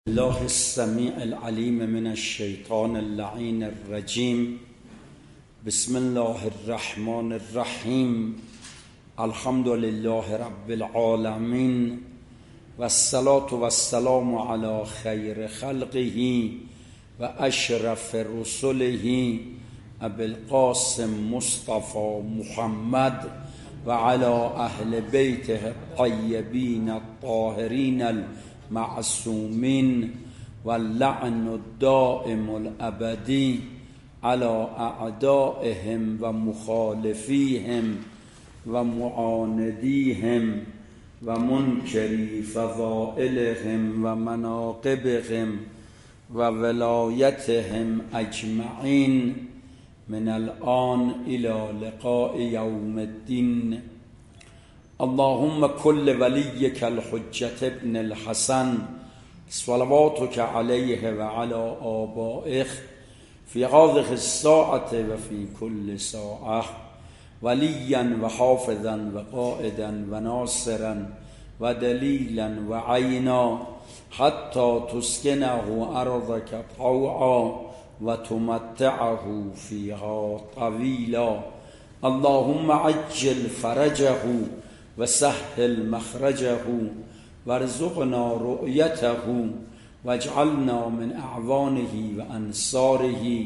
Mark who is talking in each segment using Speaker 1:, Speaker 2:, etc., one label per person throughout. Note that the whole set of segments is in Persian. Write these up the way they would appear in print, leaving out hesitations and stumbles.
Speaker 1: الله السميع العليم من الشيطان اللعين الرجيم. بسم الله الرحمن الرحيم. الحمد لله رب العالمين، والصلاة والسلام على خير خلقه وأشرف رسله أبي القاسم مصطفى محمد وعلى أهل بيته الطيبين الطاهرين المعصومين، واللعن الدائم الأبدي على أعدائهم ومخالفيهم ومعانديهم ومنكري فضائلهم ومناقبهم وولايتهم أجمعين من الآن إلى لقاء يوم الدين. اللهم كل وليك الحجة ابن الحسن صلواتك عليه وعلى آبائه في هذه الساعة وفي كل ساعة وليا وحافظا وقائدا وناصرا ودليلا وعينا حتى تسكنه أرضك طوعا وتمتعه فيها طويلا. اللهم عجل فرجه وسهل مخرجه وارزقنا رؤيته واجعلنا من أعوانه وأنصاره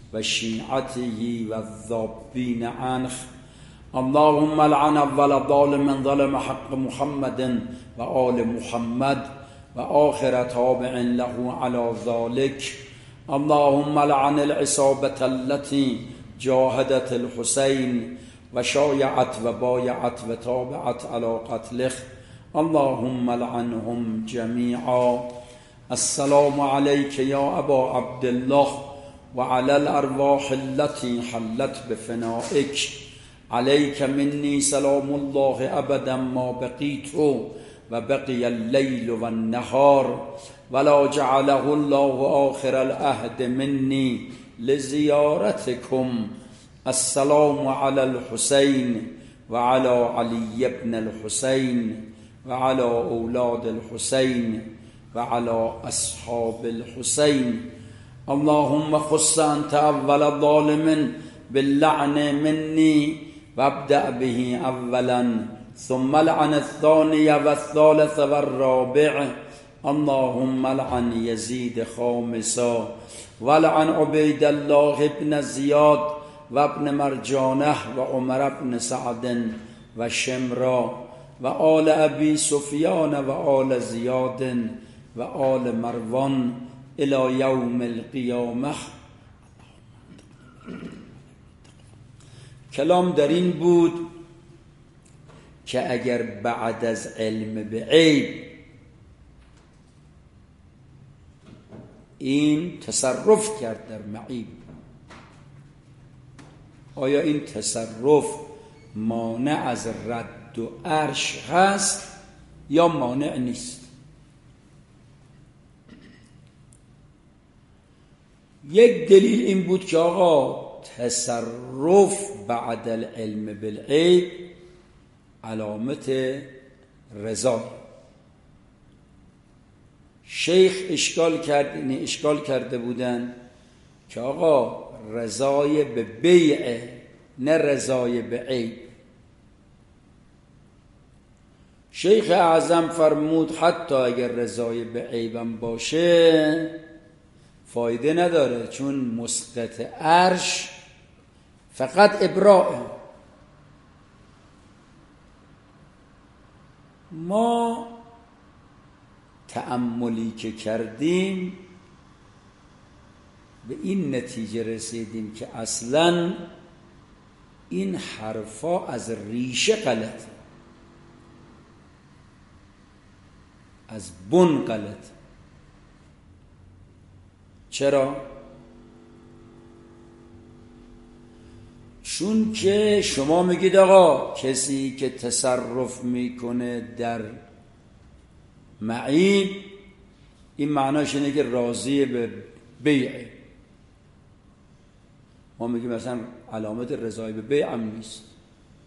Speaker 1: وشيعته والذابين عنه. اللهم لعن أول ظالم ظلم حق محمد وآل محمد وآخر تابع له على ذلك. اللهم لعن العصابة التي جاهدت الحسين وشايعت وبايعت وتابعت على قتله. اللهم لعنهم جميعا. السلام عليك يا أبا عبد الله وعلى الأرواح التي حلت بفنائك. عليك مني سلام الله أبدا ما بقيت وبقي الليل والنهار، ولا جعله الله آخر العهد مني لزيارتكم. السلام على الحسين وعلى علي بن الحسين وعلى أولاد الحسين وعلى أصحاب الحسين. اللهم خص أنت أول ظالم باللعن مني وابدأ به أولا، ثم لعن الثاني والثالث والرابع. اللهم لعن يزيد خامسا، ولعن عبيد الله بن زياد وابن مرجانه وعمر بن سعد وشمرا وآل أبي سفيان وآل زياد وآل مروان إلى يوم القيامة. کلام در این بود که اگر بعد از علم به عیب این تصرف کرد در معیب، آیا این تصرف مانع از رد و عرش هست یا مانع نیست؟ یک دلیل این بود که آقا تصرف بعد العلم بالعیب علامت رضا. شیخ اشکال کرده بودن که آقا رضای به بیع نه رضای به عیب. شیخ اعظم فرمود حتی اگر رضای به عیبم باشه فایده نداره، چون مسقط عرش فقط ابراء. ما تأملی که کردیم به این نتیجه رسیدیم که اصلاً این حرفا از ریشه غلط، از بن غلط. چرا؟ چون که شما میگید آقا کسی که تصرف میکنه در معیب این معناش اینه که راضی به بیعه. ما میگیم مثلا علامت رضای به بیع هم نیست.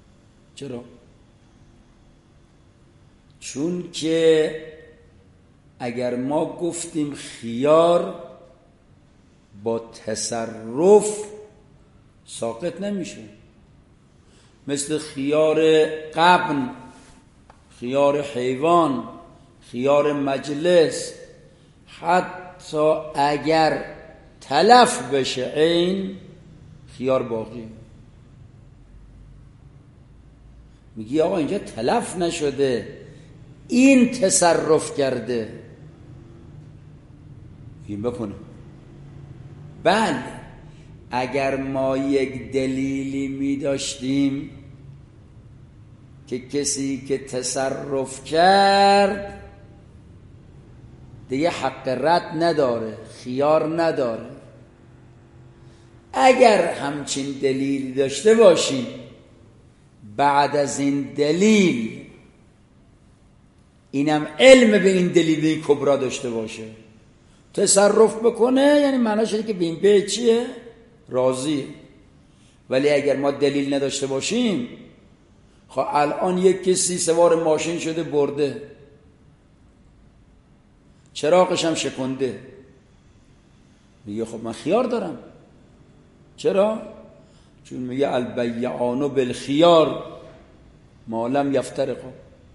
Speaker 1: چرا؟ چون که اگر ما گفتیم خیار با تصرف ساقط نمیشه، مثل خیار غبن، خیار حیوان، خیار مجلس، حتی اگر تلف بشه عین خیار باقی. میگی آقا اینجا تلف نشده، این تصرف کرده، این بکنه. بله اگر ما یک دلیلی می داشتیم که کسی که تصرف کرد دیگه حق رد نداره، خیار نداره، اگر همچین دلیلی داشته باشیم بعد از این دلیل اینم علم به این دلیل، به این کبرا داشته باشه، تصرف بکنه، یعنی معناش اینه که به این بیع چیه؟ راضیه. ولی اگر ما دلیل نداشته باشیم، خب الان یک کسی سوار ماشین شده برده، چراغش هم شکنده، میگه خب من خیار دارم. چرا؟ چون میگه البیعان بالخیار ما لم یفترقا.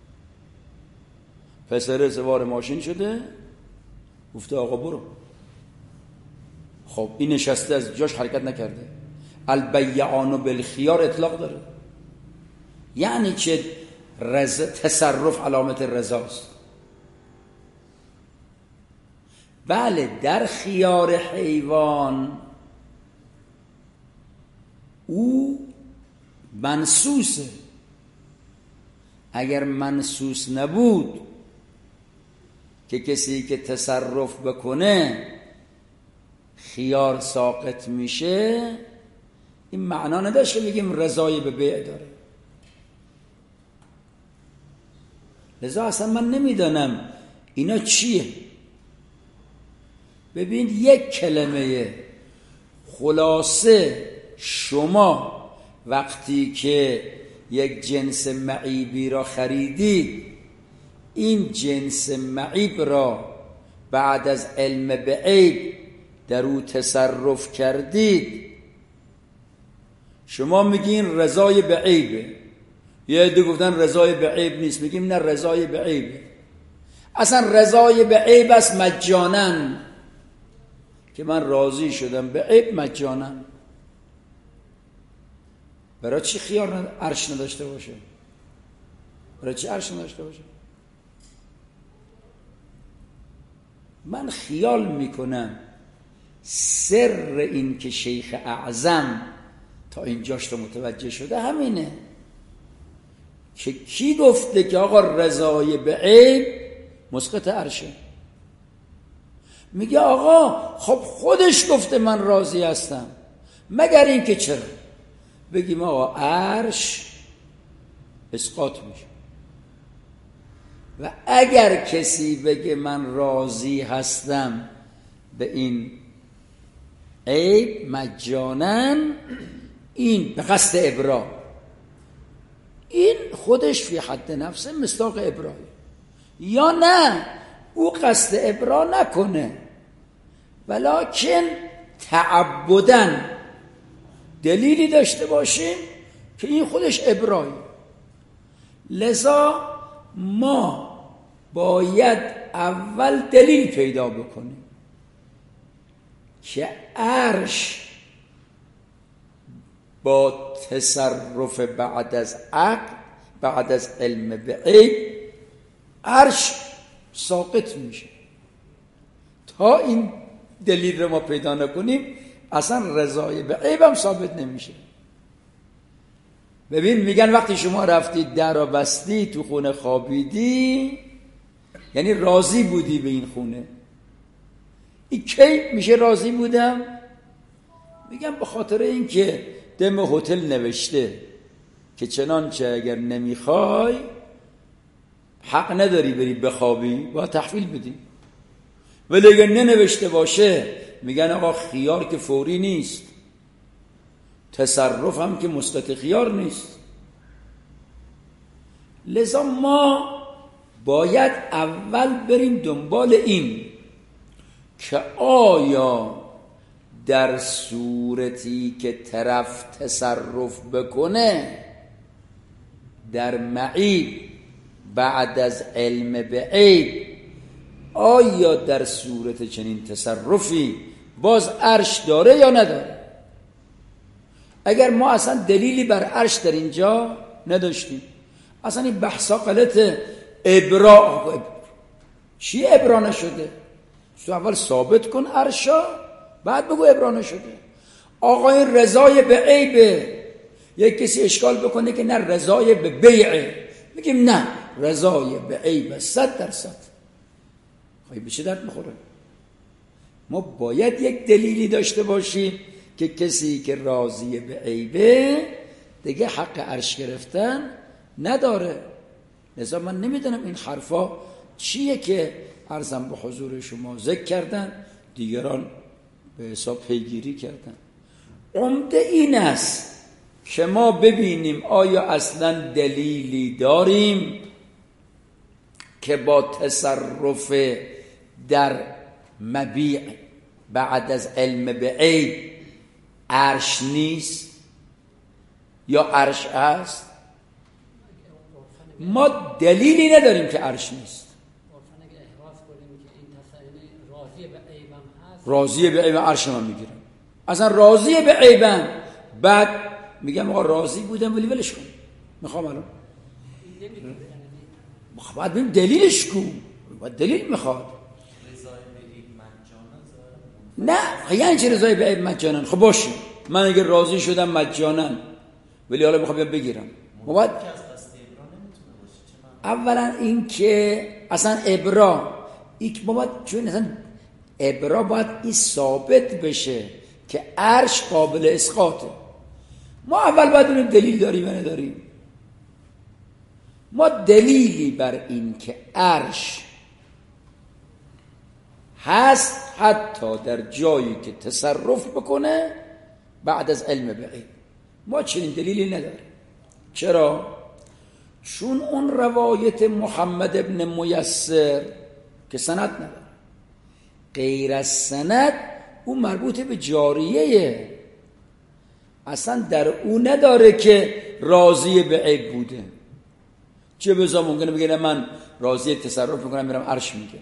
Speaker 1: پسر سوار ماشین شده گفته آقا برو، خب این نشسته از جاش حرکت نکرده، البیعان بالخیار اطلاق داره، یعنی چه؟ تصرف علامت رضاست. بله در خیار حیوان او منسوسه، اگر منسوس نبود که کسی که تصرف بکنه خیار ساقط میشه، این معنا نداشت که میگیم رضای به بیع داره. لذا اصلا من نمیدانم اینا چیه. ببین یک کلمه خلاصه، شما وقتی که یک جنس معیبی را خریدید، این جنس معیب را بعد از علم به عیب در او تصرف کردید، شما میگین رضای به عیبه. یه عده گفتن رضای به عیب نیست، میگیم نه رضای به عیبه. اصلا رضای به عیب است مجانن، که من راضی شدم به عیب مجانن. برای چی خیار عرش نداشته باشه؟ برای چی عرش نداشته باشه؟ من خیال میکنم سر این که شیخ اعظم تا اینجاش رو متوجه شده همینه که کی گفته که آقا رضای به عیب مسقط عرشه؟ میگه آقا خب خودش گفته من راضی هستم، مگر این که چرا؟ بگیم آقا عرش اسقاط میشه. و اگر کسی بگه من راضی هستم به این عیب مجانن، این به قصد ابرا، این خودش فی حد نفسه مصداق ابراه. یا نه او قصد ابرا نکنه ولکن تعبدن دلیلی داشته باشیم که این خودش ابرایی. لذا ما باید اول دلیل پیدا بکنیم که عرش با تصرف بعد از عقد، بعد از علم به عیب، عرش ساقط میشه. تا این دلیل رو ما پیدا نکنیم اصلا رضای به عیب هم ثابت نمیشه. ببین میگن وقتی شما رفتی در و بستی، تو خونه خوابیدی، یعنی راضی بودی به این خونه. این کی میشه راضی بودم؟ میگم به خاطر این که دم هتل نوشته که چنانچه اگر نمیخوای حق نداری بری بخوابی، باید تحویل بدی. ولی اگر ننوشته باشه میگن آقا خیار که فوری نیست، تصرف هم که مسقط خیار نیست. لذا ما باید اول بریم دنبال این که آیا در صورتی که طرف تصرف بکنه در معیب بعد از علم به عیب، آیا در صورت چنین تصرفی باز عرش داره یا نداره؟ اگر ما اصلا دلیلی بر عرش در اینجا نداشتیم، اصلا این بحثا غلطه. ابرا چی ابرا نشده؟ تو اول ثابت کن عرشا، بعد بگو ابرا نشده. آقا این رضای به عیبه. یک کسی اشکال بکنه که نه رضای به بیعه، میگیم نه رضای به عیبه 100%. خواهی به چه درد میخوره؟ ما باید یک دلیلی داشته باشیم که کسی که راضی به عیبه دیگه حق عرش گرفتن نداره. لذا من نمیدونم این حرفا چیه که عرضم به حضور شما ذکر کردن، دیگران به حساب پیگیری کردن. عمده این است که ما ببینیم آیا اصلا دلیلی داریم که با تصرف در مبیع بعد از علم به عیب عرش نیست یا عرش هست؟ ما دلیلی نداریم که عرش نیست. راضی به عیبم عرش من میگیرم، اصلا راضی به عیبم، بعد میگم آقا راضی بودم ولی ولش کن، میخوام الان باید ببین دلیلش کو، باید دلیل میخواد. نه یعنی چه رضای به عیب مجانن؟ خب باشه من اگه راضی شدم مجانن ولی حالا میخوام بگیرم، باید اولا این که اصلا ابرا باید، چون اصلا ابرا باید این ثابت بشه که عرش قابل اسقاطه. ما اول باید ببینیم دلیل داریم یا نداریم. ما دلیلی بر این که عرش هست حتی در جایی که تصرف بکنه بعد از علم به عیب، ما چنین دلیلی نداریم. چرا؟ چون اون روایت محمد ابن میسر که سند نداره، غیر از سند اون مربوط به جاریه، اصلا در اون نداره که راضی به عیب بوده. چه بزا ممکنه بگه من راضی تصرف میکنم میرم عرش میگیرم،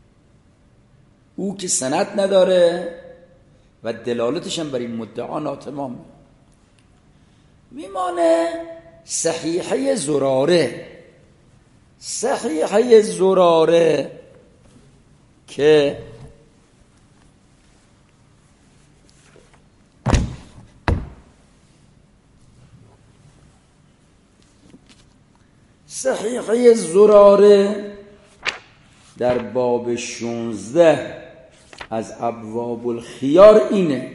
Speaker 1: او که سند نداره و دلالتش هم بر این مدعا ناتمامه. میمانه صحیحه زراره. صحیحه زراره که صحیحه زراره در باب 16 از ابواب الخیار اینه: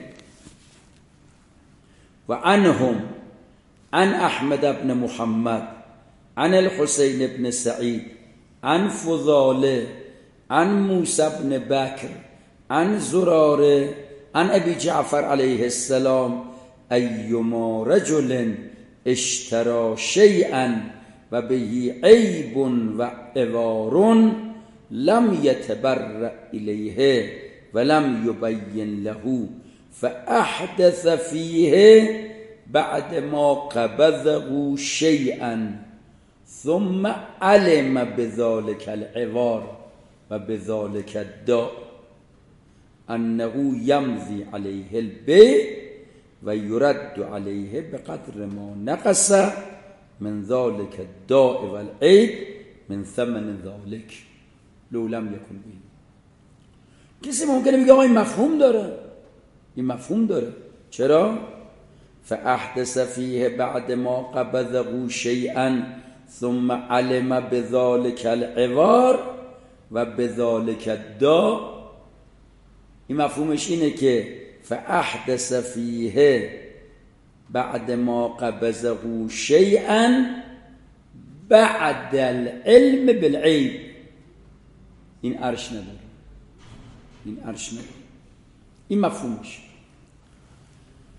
Speaker 1: و عنهم عن احمد بن محمد عن الحسین بن سعید عن فضاله عن موسی بن بکر عن زراره عن ابی جعفر علیه السلام ایما رجل اشترى شیئا و بهی عیب و عوار لم یتبرأ الیه ولم یبین له فاحدث فیه بعد ما قبضه شیئا ثم علم بذلك العوار و بذلك الداء انه یمضی علیه البیع و یرد علیه بقدر ما نقص من ذلك الداء والعیب من ثمن ذلك لو لم یکن به. کسی ممکنه بگه آقا این مفهوم داره، این مفهوم داره. چرا؟ فاحدث فیه بعد ما قبضه شیئا ثم علم بذلك العوار و بذلك الداء. این مفهومش اینه که فاحدث فیه بعد ما قبضه شیئا بعد العلم بالعیب. این عرش نداره، این عرش نداره. این مفهومش.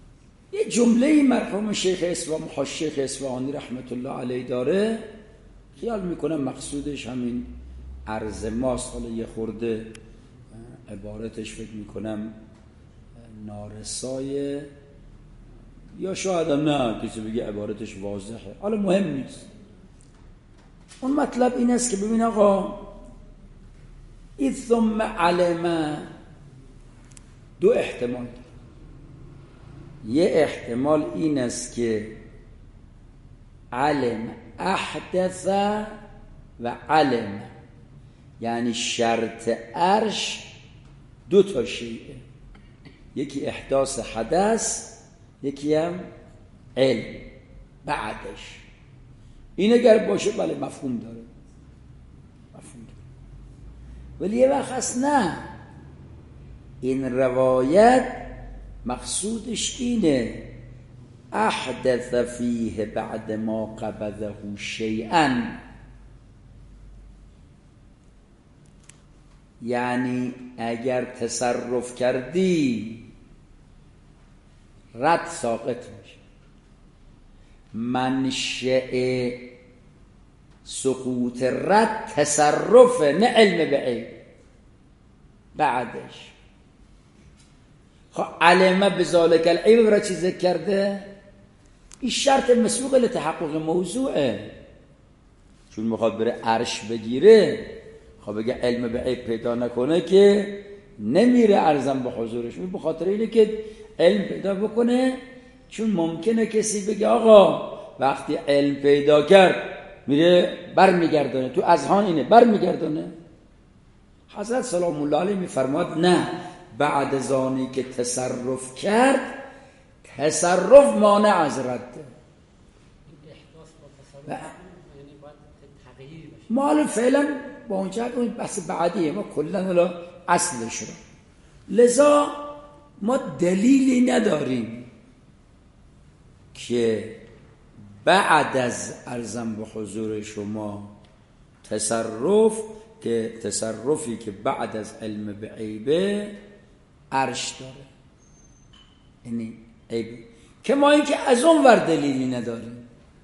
Speaker 1: یه جمله مرحوم شیخ اصفهانی رحمت الله علیه داره خیال میکنم مقصودش همین عرض ماست. حالا یه خورده عبارتش فکر میکنم نارسای، یا شاید هم نه کسی بگه عبارتش واضحه، حالا مهم نیست. اون مطلب این است که ببین آقا، این ثم علم دو احتمال داره. یه احتمال این است که علم احدث و علم، یعنی شرط عرش دو تا شیئه، یکی احداث حدث، یکی هم علم بعدش. این اگر باشه بله مفهوم داره، ولی یه وقت هست نه، این روایت مقصودش اینه احدث فیه بعد ما قبضه شیئا، یعنی اگر تصرف کردی رد ساقط میشه. منشأ سقوط رد تصرف، نه علم به عیب بعدش. خب علمه بذالک العیب را چی ذکر کرده؟ این شرط مسبوق لتحقق موضوعه، چون میخواد بره عرش بگیره. خب بگه علم به عیب پیدا نکنه که نمیره ارزم به حضورش. به خاطر اینه که علم پیدا بکنه، چون ممکنه کسی بگه آقا وقتی علم پیدا کرد میره برمیگردونه، تو اذهان اینه برمیگردونه. حضرت سلام الله علیه میفرماد نه، بعد از آنی که تصرف کرد، تصرف مانع از رده. ما الان فعلا با اونجا اون بحث بعدیه، ما کلا حالا اصلش رو، لذا ما دلیلی نداریم که بعد از ارزم به حضور شما تصرفی که بعد از علم به عیبه عرش داره، یعنی عیب، که ما این که از اون ور دلیلی نداریم.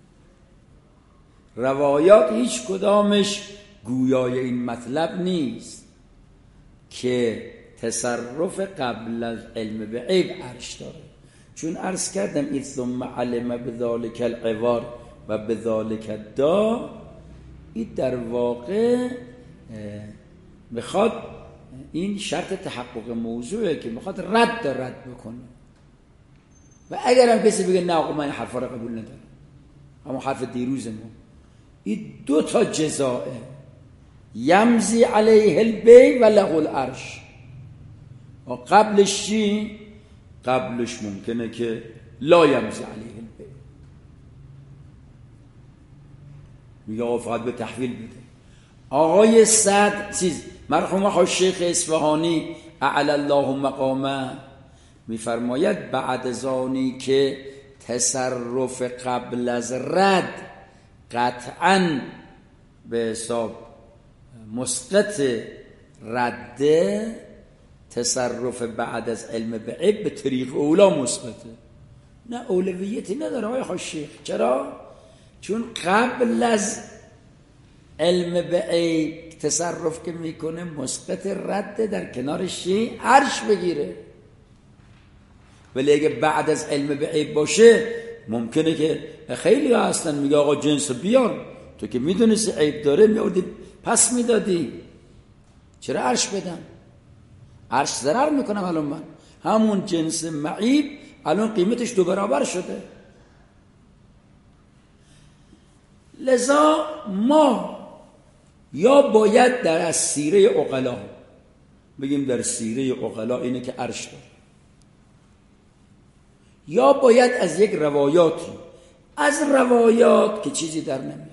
Speaker 1: روایات هیچ کدامش گویای این مطلب نیست که تصرف قبل از علم به عیب عرش داره، چون عرض کردم این ثم علم بذالک العوار و بذالک الدا، این در واقع میخواد، این شرط تحقق موضوعه که میخواد رد بکنه. و اگر هم کسی بگه نه آقا من این حرفا رو قبول ندارم، اما حرف دیروز ما، این دو تا جزائه، یمزی علیه البی و له العرش. و قبلش چی؟ قبلش ممکنه که لا یمزی علیه البی، میگه آقا فقط به تحویل بده. آقای سعد مرحوم آقای شیخ اصفهانی اعلی الله مقامه میفرماید بعد از آنی که تصرف قبل از رد قطعاً به حساب مسقط رده، تصرف بعد از علم به عیب به طریق اولا مسقطه، نه اولویتی نداره آقای شیخ. چرا؟ چون قبل از علم به عیب تصرف که میکنه مسقط رده، در کنارش چی؟ عرش بگیره. ولی اگه بعد از علم به عیب باشه ممکنه که خیلی ها هستن میگه آقا جنس بیار، تو که میدونستی عیب داره میوردی پس میدادی، چرا عرش بدن؟ عرش ضرر میکنم الان من همون جنس معیب الان قیمتش 2 برابر شده. لذا ما یا باید در از سیره عقلا بگیم در سیره عقلا اینه که عرش داره، یا باید از یک روایاتی از روایات که چیزی در نمیاد.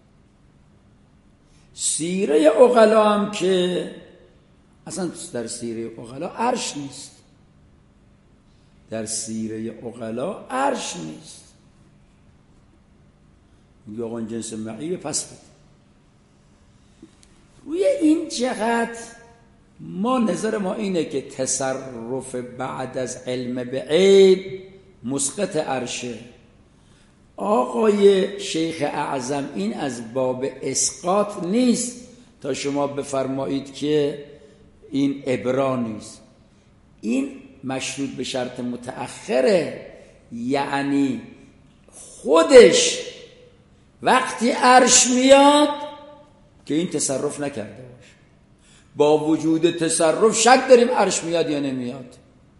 Speaker 1: سیره عقلا هم که اصلا در سیره عقلا عرش نیست، در سیره عقلا عرش نیست. میگه آقا این جنس معیب پس بده. روی این جهت ما نظر ما اینه که تصرف بعد از علم به عیب مسقط عرشه، آقای شیخ اعظم این از باب اسقاط نیست تا شما بفرمایید که این ابرا نیست، این مشروط به شرط متأخره، یعنی خودش وقتی عرش میاد که این تصرف نکرده باشه. با وجود تصرف شک داریم عرش میاد یا نمیاد.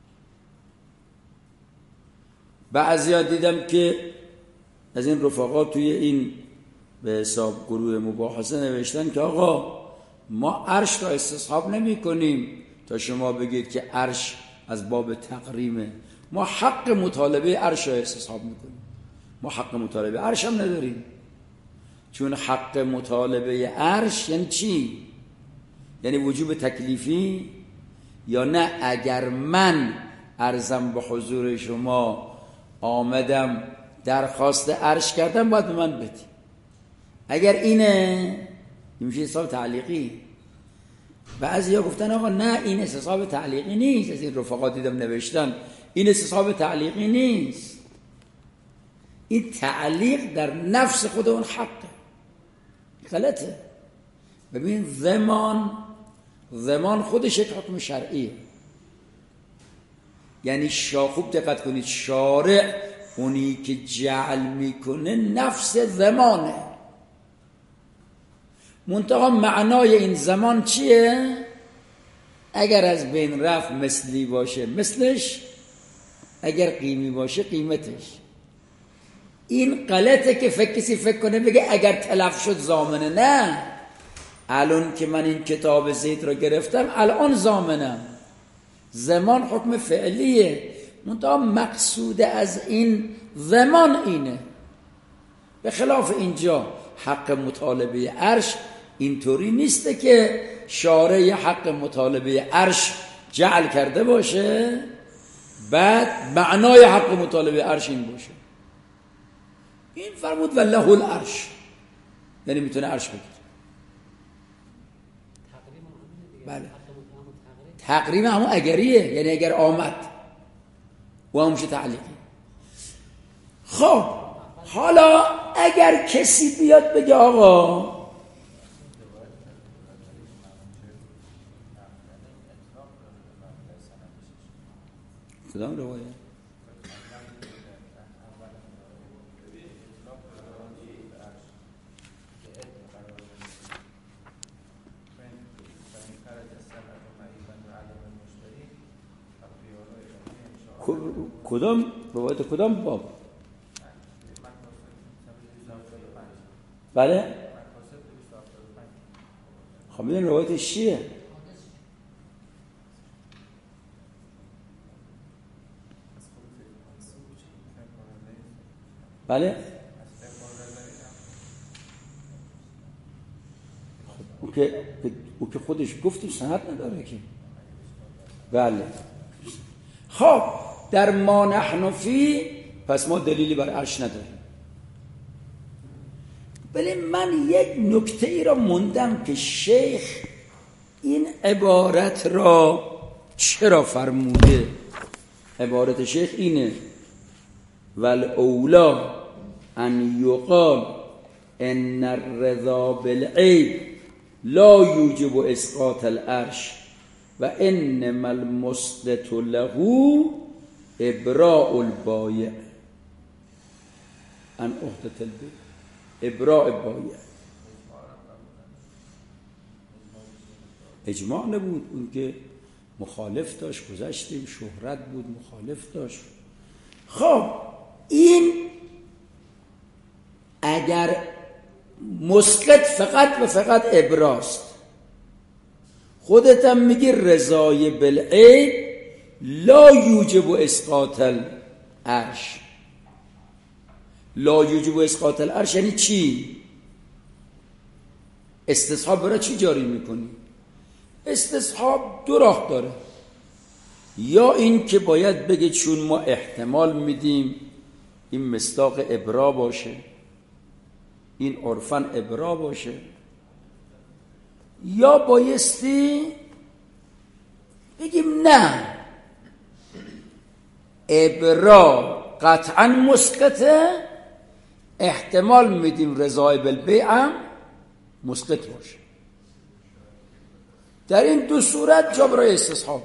Speaker 1: بعضیا دیدم که از این رفقا توی این به حساب گروه مباحثه نوشتن که آقا ما عرش را استصحاب نمی کنیم تا شما بگید که عرش از باب تقریمه. ما حق مطالبه عرش را استصحاب میکنیم. ما حق مطالبه عرش هم نداریم، چون حق مطالبه عرش یعنی چی؟ یعنی وجوب تکلیفی یا نه اگر من عرضم به حضور شما آمدم درخواست عرش کردم باید به من بدی. اگر اینه میشه حساب تعلیقی. بعضیا گفتن آقا نه این حساب تعلیقی نیست. از این رفقا دیدم نوشتن این حساب تعلیقی نیست، این تعلیق در نفس خود اون حقه. غلطه. ببین ضمان خودش یک حکم شرعیه، یعنی خوب دقت کنید، شارع اونی که جعل میکنه نفس ضمانه. منتها معنای این زمان چیه؟ اگر از بین رفت مثلی باشه مثلش، اگر قیمی باشه قیمتش. این غلطه که کسی فکر کنه بگه اگر تلف شد ضامنه. نه، الان که من این کتاب زید رو گرفتم الان ضامنم. زمان حکم فعلیه، منتها مقصود از این زمان اینه. به خلاف اینجا حق مطالبه عرش اینطوری نیسته که شارع حق مطالبه عرش جعل کرده باشه بعد معنای حق مطالبه عرش این باشه. این فرمود والله العرش، یعنی میتونه عرش بگیره. بله، تقریم همون اگریه، یعنی اگر آمد و همونشه تعلیقی. خب حالا اگر کسی بیاد بگه آقا کدام روایه؟ کدام روایت کدام باب؟ بله؟ خب این روایتش چیه؟ بله؟ خب او که خودش گفت سند نداره که. بله. خب در ما نحن فی، پس ما دلیلی بر عرش نداریم. ولی من یک نکته ای را موندم که شیخ این عبارت را چرا فرموده. عبارت شیخ اینه: والاولا ان یقال ان الرضا بالعیب لا یوجب اسقاط العرش و انما المسقط له ابراء البایع ان عهدة البیع. ابراء بایع اجماع نبود، اون که مخالف داشت، گذشتیم شهرت بود مخالف داشت. خب این اگر مسقط فقط و فقط ابراست، خودت هم میگی رضای بالعیب لا یوجب اسقاط العرش. لا یوجب اسقاط العرش یعنی چی؟ استصحاب برای چی جاری میکنی؟ استصحاب دو راه داره. یا این که باید بگه چون ما احتمال میدیم این مصداق ابرا باشه، این عرفاً ابرا باشه، یا بایستی بگیم نه، ابرا قطعاً مسقطه احتمال میدیم رضای بالبیع هم مسقط باشه. در این دو صورت جا برای استصحاب.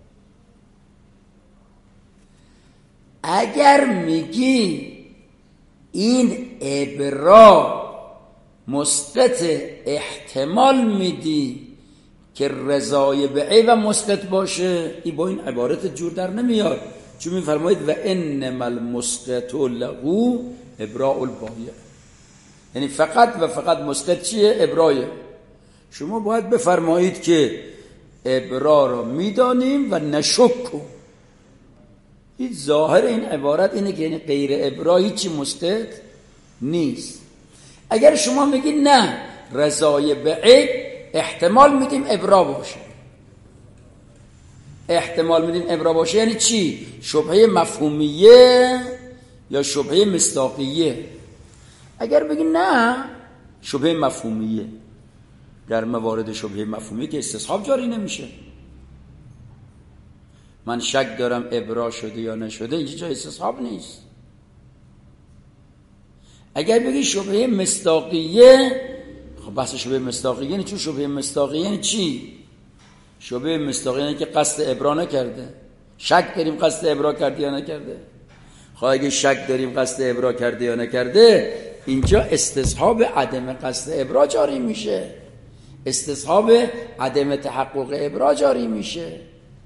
Speaker 1: اگر میگی این ابرا مسقط، احتمال میدی که رضای بیع و مسقط باشه، این با این عبارت جور در نمیاد، چون میفرمایید و انما المسقط له ابراء البایع، یعنی فقط و فقط مسقط چیه؟ ابرایه. شما باید بفرمایید که ابرا را میدانیم و نشکو. این ظاهر این عبارت اینه که یعنی غیر ابرا هیچی مسقط نیست. اگر شما میگید نه رضای بیع احتمال میدیم ابرا باشه، احتمال میدیم ابرا باشه یعنی چی؟ شبهه مفهومیه یا شبهه مصداقیه؟ اگر بگید نه شبهه مفهومیه، در موارد شبهه مفهومی که استصحاب جاری نمیشه. من شک دارم ابرا شده یا نشده، اینجا جای استصحاب نیست. اگر بگی شبهه مصداقیه، خب بحث شبهه مصداقیه یعنی چون شبهه مصداقیه یعنی چی؟ شبهه مصداقیه یعنی که قصد ابرا نکرده. شک داریم قصد ابرا کرده یا نکرده. خب اگه شک داریم قصد ابرا کرده یا نکرده، اینجا استصحاب عدم قصد ابرا جاری میشه، استصحاب عدم تحقق ابرا جاری میشه.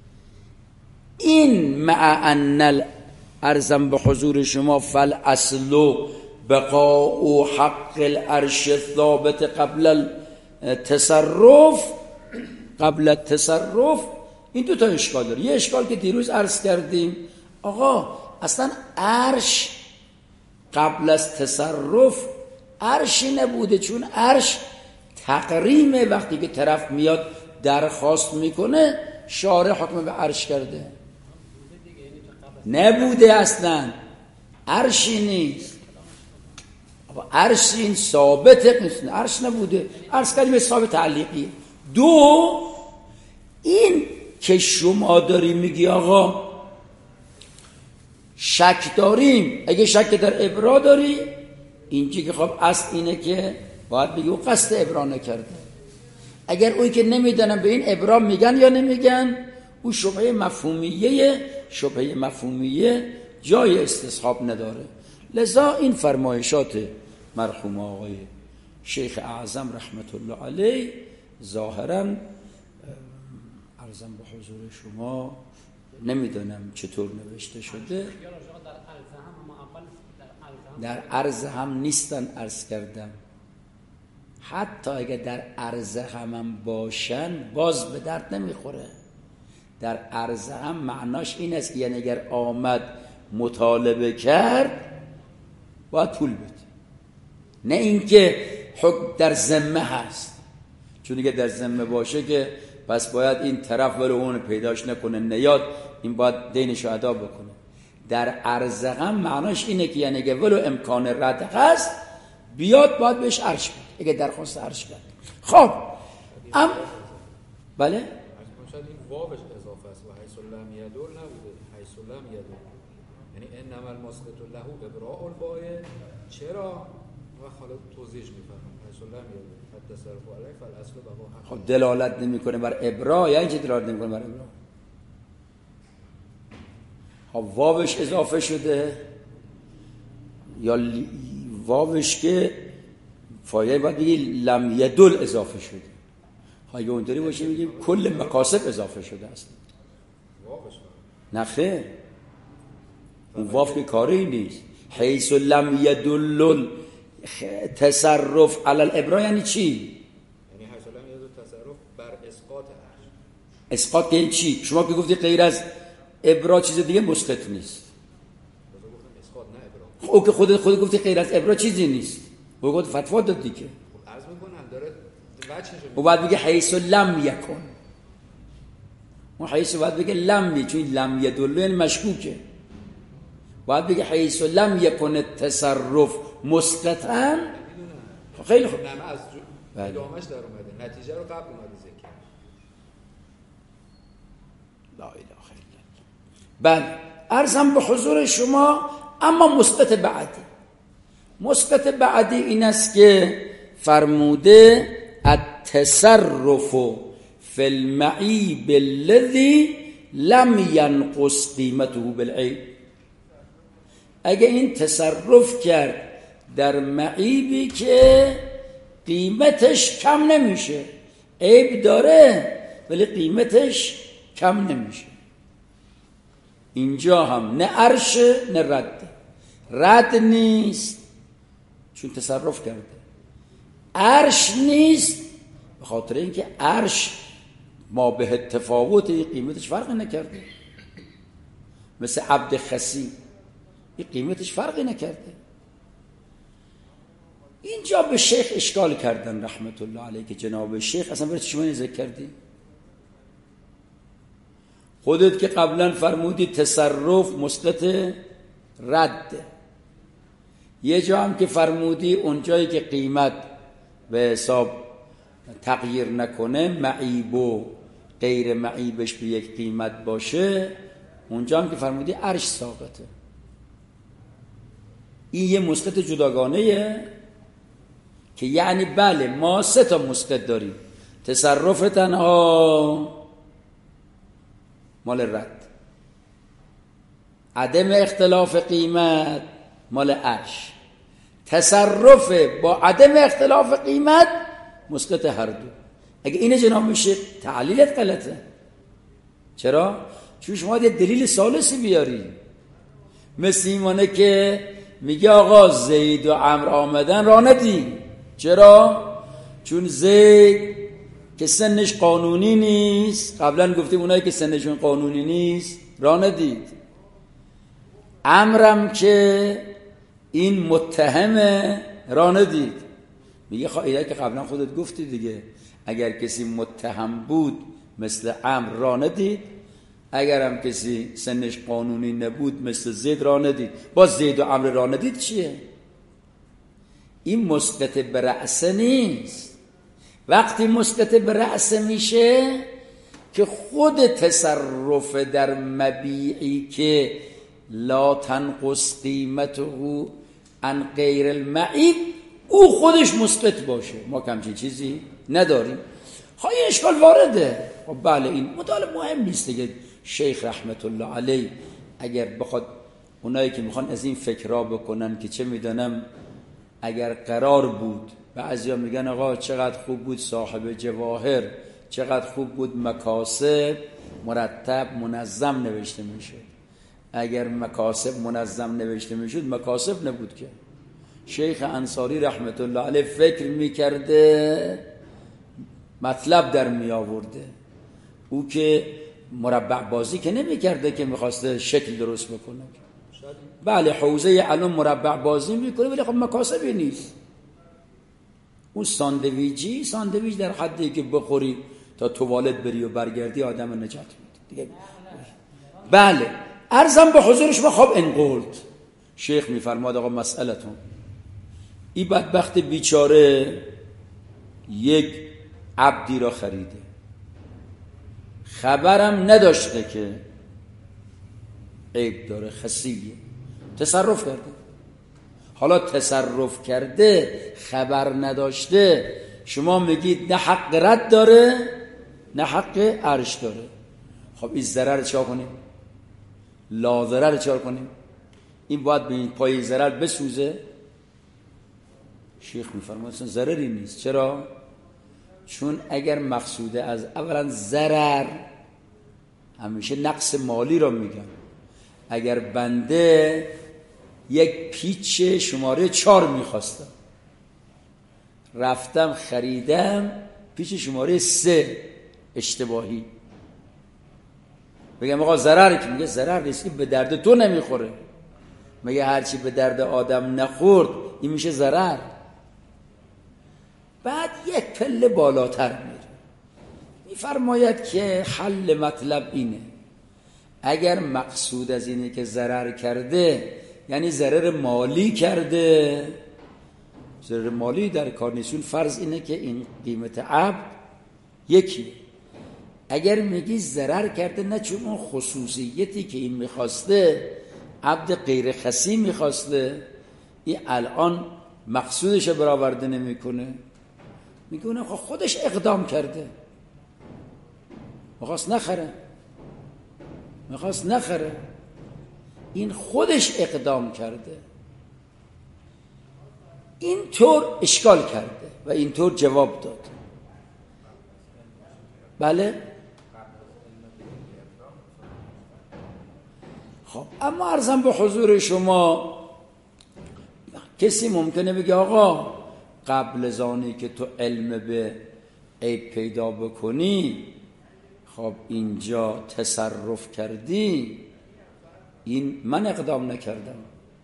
Speaker 1: این مع ان ارزم به حضور شما فالاصل بقاء حق العرش ثابت قبل التصرف. قبل التصرف این دو تا اشکال داره. یه اشکال که دیروز عرض کردیم، آقا اصلا عرش قبل از تصرف عرشی نبوده، چون عرش تقریمه. وقتی که طرف میاد درخواست میکنه شارع حکم به عرش کرده، نبوده اصلا، عرشی نیست. عرش این ثابت نیست، عرش نبوده، عرش کلمه ثابت تعلیقی. دو، این که شما داری میگی آقا شک داریم، اگه شک در ابرا داری، اینجا که خب اصل اینه که باید بگی او قصد ابرا نکرده. اگر اوی که نمیدونم به این ابرا میگن یا نمیگن، او شبهه مفهومیه، شبهه مفهومیه جای استصحاب نداره. لذا این فرمایشات مرحوم آقای شیخ اعظم رحمت الله علیه ظاهراً عرضم به حضور شما نمیدونم چطور نوشته شده، در عرض هم نیستن. عرض کردم حتی اگر در عرض هم باشن باز به درد نمیخوره. در عرض هم معناش این است یعنی اگر آمد مطالبه کرد باید پول بده، نه اینکه حکم در ذمه هست. چون اگه در ذمه باشه که پس باید این طرف ولو اون پیداش نکنه نیاد، این باید دینشو ادا بکنه. در عرض هم معناش اینه که یعنی اگه ولو امکان رد هست بیاد باید بهش عرش بده، اگه درخواست عرش کرد. خب بله
Speaker 2: شاید این واوش اضافه است و حیث لم یدل نبوده، حیث لم یدل یعنی انما المسقط له ابراء البایع. چرا؟ و حالا توضیحش میفهمم. حیث لم یدل فالتصرف علیه فالاصل بقاء حق.
Speaker 1: خب دلالت نمیکنه بر ابراء، یعنی چه دلالت نمیکنه بر ابراء؟ خب واوش اضافه شده یا واوش که فایده باید بگی لم یدل اضافه شده. اگه اونطوری باشه میگیم کل مقاصد اضافه شده است. نه خیر، اون واو که کاری نیست. حیث لم یدل تصرف علی الابرا یعنی چی؟
Speaker 2: یعنی حیث لم یدل تصرف بر اسقاط عرش.
Speaker 1: اسقاط که چی؟ شما که گفتی غیر از ابرا چیز دیگه مسقط نیست.
Speaker 2: اسقاط نه ابرا.
Speaker 1: او که خود گفتی غیر از ابرا چیزی نیست. او گفت فتوا داد دیگه.
Speaker 2: عرض میکنم داره
Speaker 1: او باید بگه حیث لم یکن. اون حیث باید بگه لم، چون لم یدل یعنی مشکوکه. باید بگه حیث لم یکن التصرف مسقطا. خیلی خوب.
Speaker 2: نه از ادامهش در اومده، نتیجه رو قبل اومده ذکر.
Speaker 1: لا اله الا الله. بله عرضم به حضور شما اما مسقط بعدی. مثبت بعدی این است که فرموده التصرف فی المعیب الذی لم ینقص قیمته بالعیب. اگه این تصرف کرد در معیبی که قیمتش کم نمیشه، عیب داره ولی قیمتش کم نمیشه، اینجا هم نه عرش نه رد نیست چون تصرف کرده، عرش نیست به خاطر اینکه عرش ما به تفاوت قیمتش فرقی نکرده، مثل عبد خسی این قیمتش فرقی نکرده. اینجا به شیخ اشکال کردن رحمت الله علیه که جناب شیخ اصلا برای شما ذکر کردی؟ خودت که قبلا فرمودی تصرف مسقط رد، یه جا هم که فرمودی اونجایی که قیمت به حساب تغییر نکنه معیب و غیر معیبش به یک قیمت باشه، اونجا هم که فرمودی عرش ساقطه. این یه مسقط جداگانه‌ایه که یعنی بله ما 3 تا مسقط داریم، تصرف تنها مال رد، عدم اختلاف قیمت مال عرش، تصرف با عدم اختلاف قیمت مسقط هر دو. اگه اینه جناب میشه تعلیلت غلطه. چرا؟ چون شما یه دلیل ثالثی بیاری، مثل ایمانه که میگه آقا زید و عمرو آمدن راه ندی. چرا؟ چون زید که سنش قانونی نیست، قبلا گفتیم اونایی که سنشون قانونی نیست راه ندید، عمرم که این متهمه راه ندید. میگه خواهیده که قبلا خودت گفتی دیگه، اگر کسی متهم بود مثل عمرو راه ندید، اگر هم کسی سنش قانونی نبود مثل زید راه ندید. باز زید و عمرو راه ندید چیه؟ این مسقط به رأس نیست. وقتی مسقط به رأس میشه که خود تصرف در مبیعی که لا تنقص قیمته عن غیر المعیب او خودش مسقط باشه. ما همچین چیزی نداریم. خواهی اشکال وارده. خب بله این مطالب مهم نیست دیگه. شیخ رحمت الله علیه اگر بخواد اونایی که میخوان از این فکرها بکنن که چه میدونم اگر قرار بود، بعضیا میگن آقا چقدر خوب بود صاحب جواهر، چقدر خوب بود مکاسب مرتب منظم نوشته میشه. اگر مکاسب منظم نوشته میشد مکاسب نبود که. شیخ انصاری رحمت الله علیه فکر میکرده مطلب در می آورده. او که مربع بازی که نمیکرده که میخواسته شکل درست بکنه. بله حوزه علم مربع بازی میکنه ولی خب مکاسبی نیست. اون ساندویج در حدی که بخوری تا توالت بری و برگردی آدم نجات میده دیگه. بله عرضم به حضور شما خب انقلت. شیخ میفرماد آقا مسئلتون این بدبخت بیچاره یک عبدی را خریده، خبرم نداشته که عیب داره، خسیه، تصرف کرده. حالا تصرف کرده خبر نداشته، شما میگید نه حق رد داره نه حق عرش داره. خب این ضرر چه کنیم؟ لا ضرر چه کنیم؟ این باید به این پای ضرر بسوزه. شیخ میفرماید اصلا ضرری نیست. چرا؟ چون اگر مقصوده از اولا ضرر، همیشه نقص مالی را میگم، اگر بنده یک پیچ شماره 4 میخواستم رفتم خریدم پیچ شماره 3 اشتباهی، بگم آقا ضرر که میگه ضرر نیست، این به درد تو نمیخوره. میگه هرچی به درد آدم نخورد این میشه ضرر. بعد یک پله بالاتر میره، میفرماید که حل مطلب اینه اگر مقصود از اینه که ضرر کرده یعنی ضرر مالی کرده، ضرر مالی در کار نیستون، فرض اینه که این قیمت عبد یکی. اگر میگی ضرر کرده نه چون اون خصوصیتی که این میخواسته عبد غیر خسی میخواسته، این الان مقصودش برآورده نمیکنه، میگه اون خودش اقدام کرده، میخواست نخره، این خودش اقدام کرده، اینطور اشکال کرده و اینطور جواب داد. بله. خب اما عرضم به حضور شما، کسی ممکنه بگه آقا قبل از آنی که تو علم به عیب پیدا بکنی، خب اینجا تصرف کردی، این من اقدام نکردم،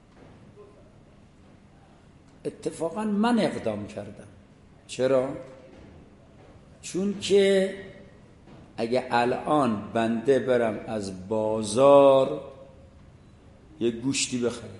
Speaker 1: اتفاقا من اقدام کردم. چرا؟ چون که اگه الان بنده برم از بازار یه گوشتی بخرم،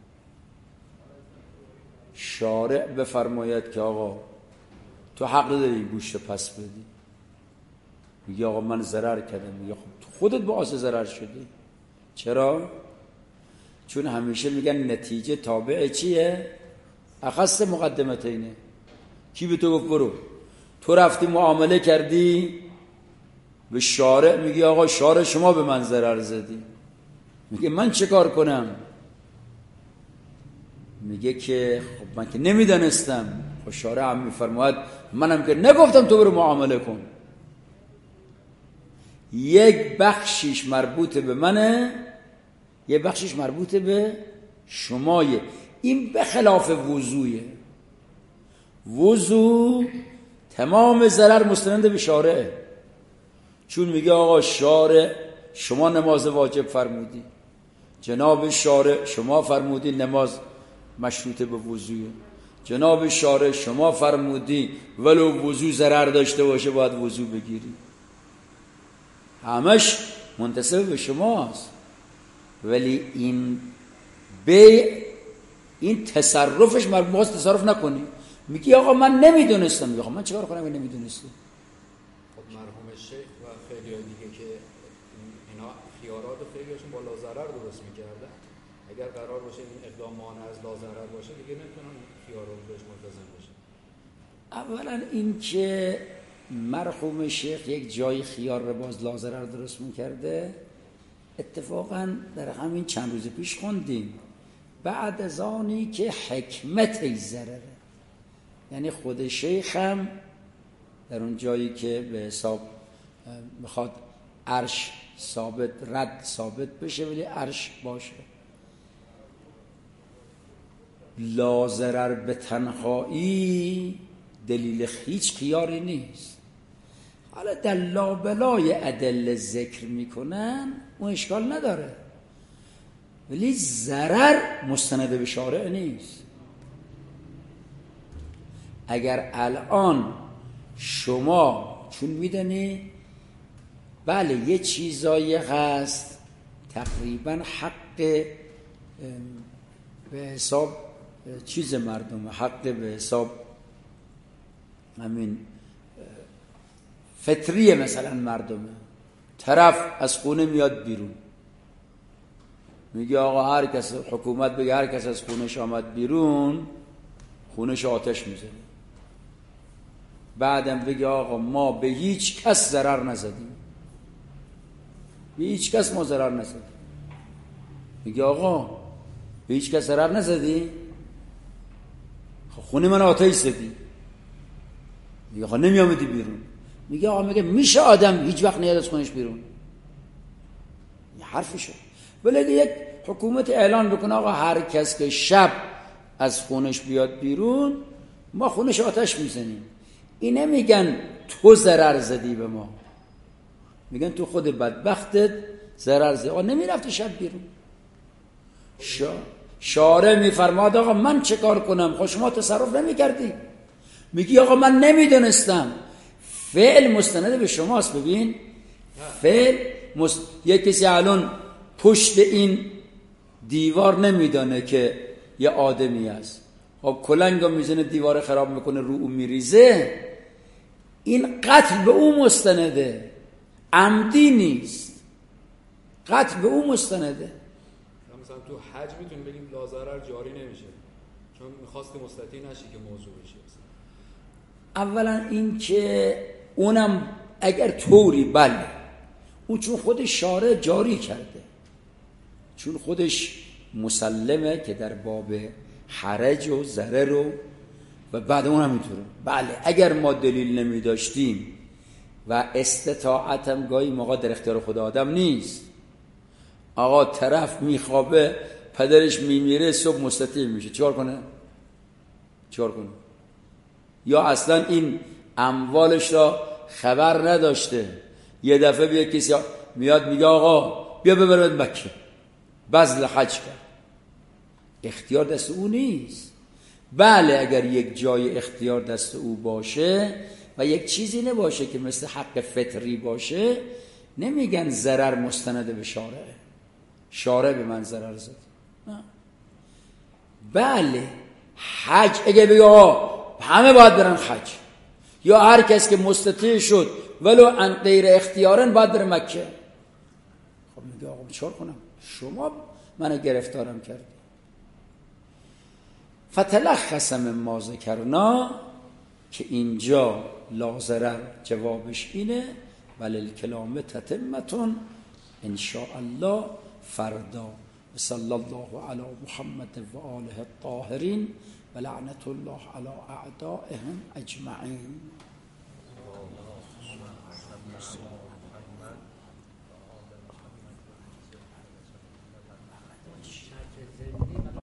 Speaker 1: شارع بفرماید که آقا تو حق داری گوشت پس بدی، میگه آقا من ضرر کردم، میگه خب تو خودت باعث ضرر شدی. چرا؟ چون همیشه میگن نتیجه تابع چیه؟ اخص مقدمتینه. کی به تو گفت برو؟ تو رفتی معامله کردی به شارع، میگی آقا شارع شما به من ضرر زدی، میگه من چه کار کنم؟ میگه که خب من که نمیدانستم. خب شارع هم میفرماید منم که نگفتم تو برو معامله کن، یک بخشیش مربوط به منه، یک بخشیش مربوط به شمایه. این به خلاف وضوعه. وضوع تمام ضرر مستند به شارعه، چون میگه آقا شارع شما نماز واجب فرمودی، جناب شارع شما فرمودی نماز مشروط به وضوعه، جناب شارع شما فرمودی ولو وضوع ضرر داشته باشه باید وضوع بگیری، همش منتسب به شماست. ولی این این تصرفش مربوط تصرف نکنی. میگی آقا من نمیدونستم، میگه من چیکار کنم نمیدونستی؟
Speaker 2: خب مرحوم شیخ و خیلی دیگه که اینا خیارات خیلیشون با لازرر درست میکردن، اگر قرار باشه این اقدام مانع از لازرر باشه دیگه نمیتونن خیارات بهش ملتزم باشه.
Speaker 1: اولا این که مرحوم شیخ یک جای خیار رو باز لازرر درست میکرده، اتفاقا در همین چند روز پیش خوندیم بعد از آنی که حکمت ضرره، یعنی خود شیخ هم در اون جایی که به حساب میخواد عرش ثابت رد ثابت بشه ولی عرش باشه، لازرر به تنهایی دلیل هیچ خیاری نیست. حالا در لابلای ادله ذکر میکنن اون اشکال نداره، ولی ضرر مستند به شارع نیست. اگر الان شما چون میدونی بله یه چیزایی هست تقریبا حق به حساب چیز مردم، حق به حساب همین فطریه، مثلا مردمه، طرف از خونه میاد بیرون میگه آقا هر کس، حکومت بگه هر کس از خونش آمد بیرون خونش آتش میزنه، بعدم بگه آقا ما به هیچ کس ضرر نزدیم، به هیچ کس ما ضرر نزدیم، میگه آقا به هیچ کس ضرر نزدی؟ خونه من آتش زدی. میگه آقا نمیامدی بیرون. میگه آقا میشه آدم هیچ وقت نیاد از خونش بیرون؟ یه حرفشه. ولی اگه یک حکومت اعلان بکنه آقا هر کس که شب از خونش بیاد بیرون ما خونش آتش میزنیم، اینه میگن تو ضرر زدی به ما، میگن تو خود بدبختت ضرر زدی. آقا نمیرفتی شب بیرون. شارع میفرماد آقا من چه کار کنم؟ خب شما تصرف نمیکردی. میگی آقا من نمیدونستم. فعل مستند به شماست. ببین فعل یک کسی الان پشت این دیوار نمیدانه که یه آدمی است، خب کلنگا میزنه دیوار خراب میکنه رو اون میریزه، این قتل به اون مستنده، عمدی نیست، قتل به اون مستنده.
Speaker 2: مثلا تو حج میتونیم بگیم لازرر جاری نمیشه، چون میخواستی مستطیع نشی که موضوع بشی.
Speaker 1: اولا این که اونم اگر طوری بله، اون چون خودش شارع جاری کرده، چون خودش مسلمه که در باب حرج و ضرر و بعد اون هم اینطوره. بله اگر ما دلیل نمی داشتیم و استطاعتم گاهی موقع در اختیار خود آدم نیست، آقا طرف میخوابه پدرش میمیره صبح مستطیع میشه، چیکار کنه؟ یا اصلا این اموالش را خبر نداشته، یه دفعه بیا کسی میاد میگه آقا بیا ببرد مکه، بذل حج کرد، اختیار دست او نیست. بله اگر یک جای اختیار دست او باشه و یک چیزی نباشه که مثل حق فطری باشه، نمیگن ضرر مستند به شارعه، شارع به من ضرر زد. بله حج اگه بگه آقا همه باید برن حج، یا هر کس که مستطیع شد ولو ان غیر اختیارن باید بره مکه، خب میگه آقا چیکار کنم؟ شما منو گرفتارم کردی. فتلخص مما ذکرنا، که اینجا لا ضرر جوابش اینه، وللکلام تتمتون ان شاء الله فردا. صلی الله علی محمد و آله الطاهرین و لعنت الله علی اعدائهم اجمعین.